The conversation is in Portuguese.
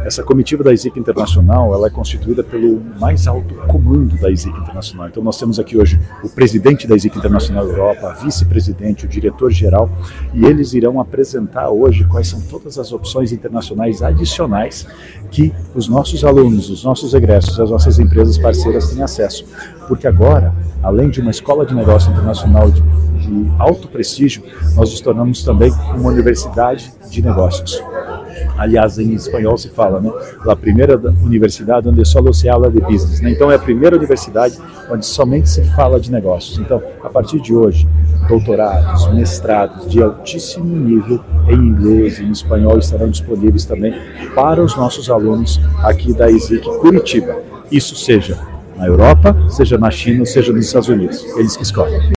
Essa comitiva da ISIC Internacional, ela é constituída pelo mais alto comando da ISIC Internacional. Então nós temos aqui hoje o presidente da ISIC Internacional Europa, a vice-presidente, o diretor-geral, e eles irão apresentar hoje quais são todas as opções internacionais adicionais que os nossos alunos, os nossos egressos, as nossas empresas parceiras têm acesso. Porque agora, além de uma escola de negócio internacional de alto prestígio, nós nos tornamos também uma universidade de negócios. Aliás, em espanhol se fala, né? A primeira universidade onde só se habla de business, né? Então é a primeira universidade onde somente se fala de negócios. Então, a partir de hoje, doutorados, mestrados de altíssimo nível em inglês e em espanhol estarão disponíveis também para os nossos alunos aqui da ISIC Curitiba. Isso seja na Europa, seja na China, seja nos Estados Unidos. Eles que escolhem.